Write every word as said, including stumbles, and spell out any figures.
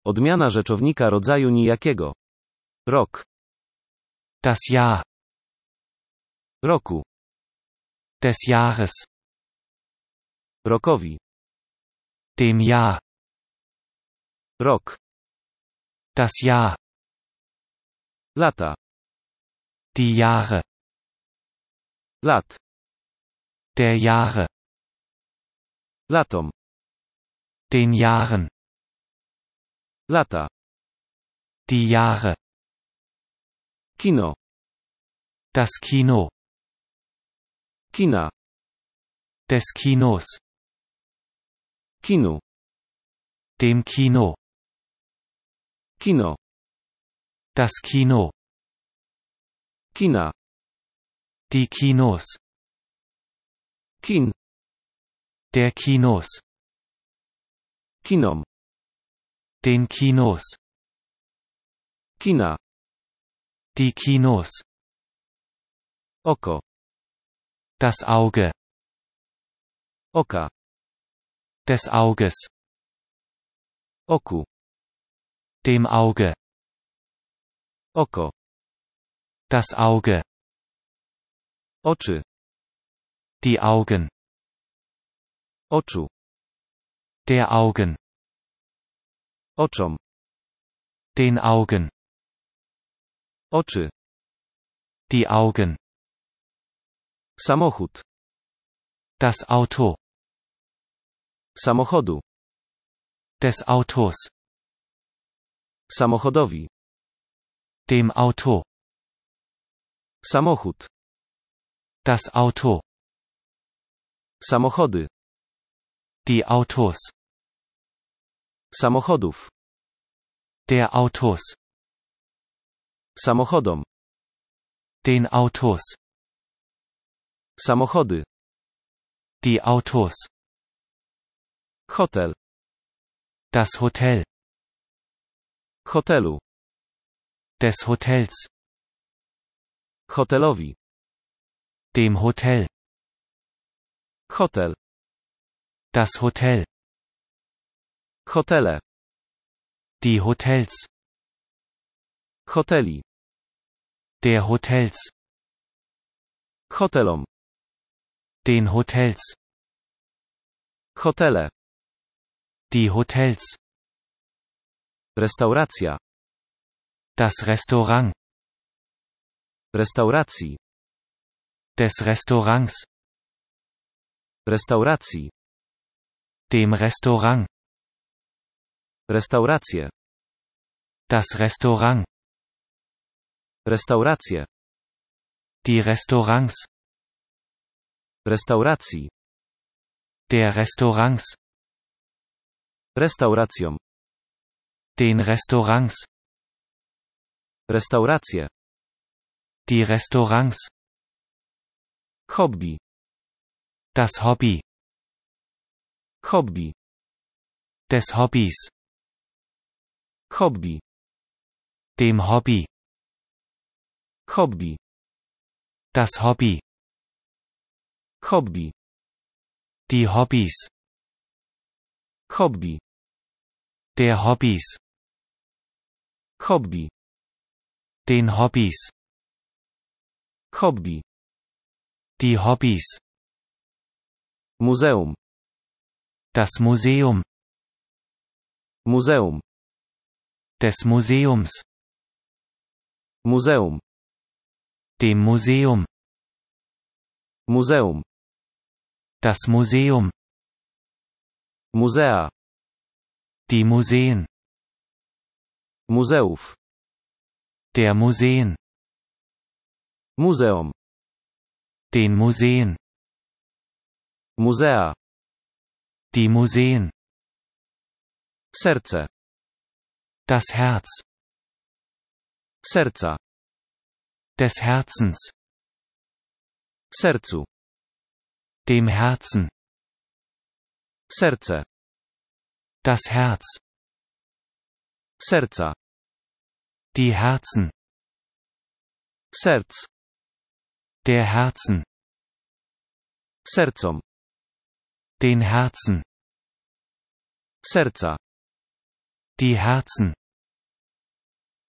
Odmiana rzeczownika rodzaju nijakiego. Rok. Das Jahr. Roku. Des Jahres. Rokowi. Dem Jahr. Rok. Das Jahr. Lata. Die Jahre. Lat. Der Jahre. Latom. Den Jahren. Lata. Die Jahre. Kino. Das Kino. Kina. Des Kinos. Kinu. Dem Kino. Kino. Das Kino. Kina. Die Kinos. Kin. Der Kinos. Kinom. Den Kinos. Kina. Die Kinos. Oko. Das Auge. Oka. Des Auges. Oku. Dem Auge. Oko. Das Auge. Oczy. Die Augen. Oczu. Der Augen. Oczom. Den Augen. Oczy. Die Augen. Samochód. Das Auto. Samochodu. Des Autos. Samochodowi. Dem Auto. Samochód. Das Auto. Samochody. Die Autos. Samochodów. Der Autos. Samochodom. Den Autos. Samochody. Die Autos. Hotel. Das Hotel. Hotelu. Des Hotels. Hotelowi. Dem Hotel. Hotel. Das Hotel. Hotele. Die Hotels. Hoteli. Der Hotels. Hotelom. Den Hotels. Hotele. Die Hotels. Restauracja. Das Restaurant. Restauracji. Des Restaurants. Restauracji. Dem Restaurant. Restauracje. Das Restaurant. Restauracje. Die Restaurants. Restauracji. Der Restaurants. Restauracjom. Den Restaurants. Restauracje. Die Restaurants. Hobby. Das Hobby. Hobby. Des Hobbys. Hobby. Dem Hobby. Hobby. Das Hobby. Hobby. Die Hobbys. Hobby. Der Hobbys. Hobby. Den Hobbys. Hobby. Die Hobbys. Muzeum. Das Museum. Muzeum. Des Museums. Muzeum. Dem Museum. Muzeum. Das Museum. Muzea. Die Museen. Muzeów. Der Museen. Muzeum. Den Museen. Muzea. Die Museen. Serce. Das Herz. Serca. Des Herzens. Sercu. Dem Herzen. Serce. Das Herz. Serca. Die Herzen. Serc. Der Herzen. Sercom. Den Herzen. Serca. Die Herzen.